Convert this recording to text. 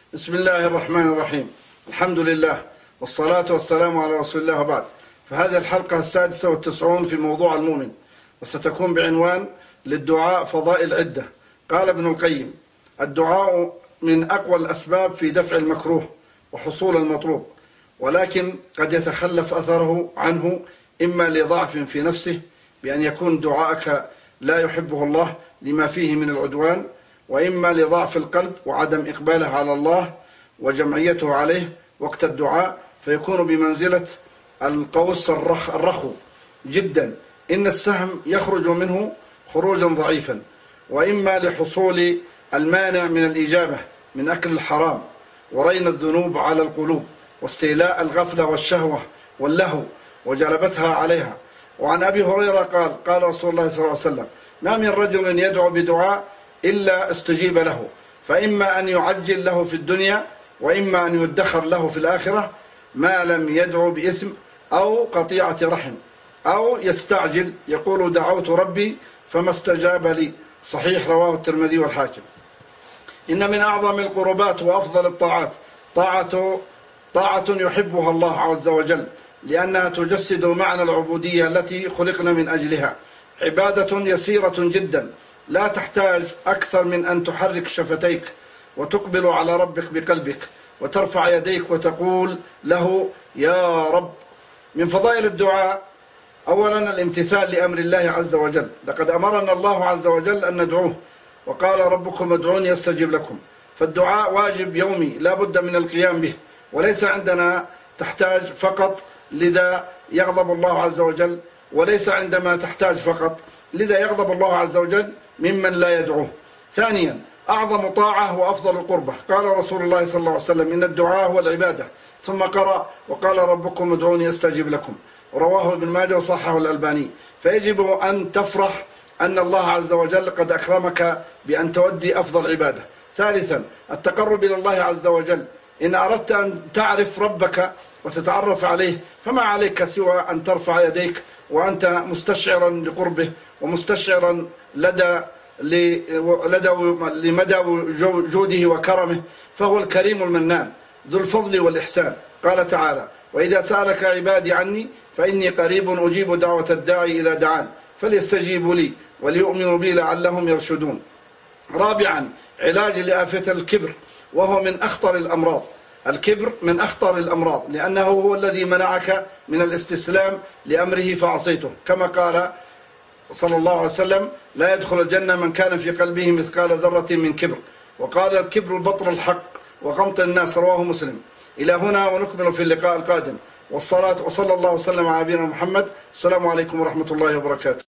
بسم الله الرحمن الرحيم. الحمد لله والصلاة والسلام على رسول الله وبعد. فهذه الحلقة 96 في موضوع المؤمن، وستكون بعنوان للدعاء فضائل عدة. قال ابن القيم: الدعاء من أقوى الأسباب في دفع المكروه وحصول المطلوب، ولكن قد يتخلف أثره عنه إما لضعف في نفسه بأن يكون دعاءك لا يحبه الله لما فيه من العدوان، وإما لضعف القلب وعدم إقباله على الله وجمعيته عليه وقت الدعاء، فيكون بمنزلة القوس الرخو جدا إن السهم يخرج منه خروجا ضعيفا، وإما لحصول المانع من الإجابة من أكل الحرام ورين الذنوب على القلوب واستيلاء الغفلة والشهوة واللهو وجلبتها عليها. وعن أبي هريرة قال رسول الله صلى الله عليه وسلم: ما من رجل يدعو بدعاء إلا استجيب له، فإما أن يعجل له في الدنيا وإما أن يدخر له في الآخرة، ما لم يدعو بإثم أو قطيعة رحم أو يستعجل يقول دعوت ربي فما استجاب لي. صحيح، رواه الترمذي والحاكم. إن من أعظم القربات وأفضل الطاعات طاعة يحبها الله عز وجل، لأنها تجسد معنى العبودية التي خلقنا من أجلها. عبادة يسيرة جدا لا تحتاج أكثر من أن تحرك شفتيك وتقبل على ربك بقلبك وترفع يديك وتقول له يا رب. من فضائل الدعاء: أولا الامتثال لأمر الله عز وجل، لقد أمرنا الله عز وجل أن ندعوه، وقال ربكم ادعوني أستجب لكم. فالدعاء واجب يومي لا بد من القيام به، وليس عندنا تحتاج فقط لذا يغضب الله عز وجل، وليس عندما تحتاج فقط لذا يغضب الله عز وجل ممن لا يدعوه. ثانيا أعظم طاعة وأفضل القربة، قال رسول الله صلى الله عليه وسلم: إن الدعاء هو العبادة. ثم قرأ: وقال ربكم ادعوني أستجب لكم، رواه ابن ماجه وصححه الألباني. فيجب أن تفرح أن الله عز وجل قد أكرمك بأن تودي أفضل عبادة. ثالثا التقرب إلى الله عز وجل. إن أردت أن تعرف ربك وتتعرف عليه فما عليك سوى أن ترفع يديك وأنت مستشعرا لقربه ومستشعرا لمدى جوده وكرمه، فهو الكريم المنان ذو الفضل والإحسان. قال تعالى: وإذا سألك عبادي عني فإني قريب أجيب دعوة الداعي إذا دعان فليستجيبوا لي وليؤمنوا بي لعلهم يرشدون. رابعا علاج لآفة الكبر، وهو من أخطر الأمراض. الكبر من أخطر الأمراض، لأنه هو الذي منعك من الاستسلام لأمره فعصيته، كما قال صلى الله عليه وسلم: لا يدخل الجنة من كان في قلبه مثقال ذرة من كبر. وقال: الكبر بطر الحق وغمط الناس، رواه مسلم. إلى هنا ونكمل في اللقاء القادم، وصلى الله وسلم على نبينا محمد. السلام عليكم ورحمة الله وبركاته.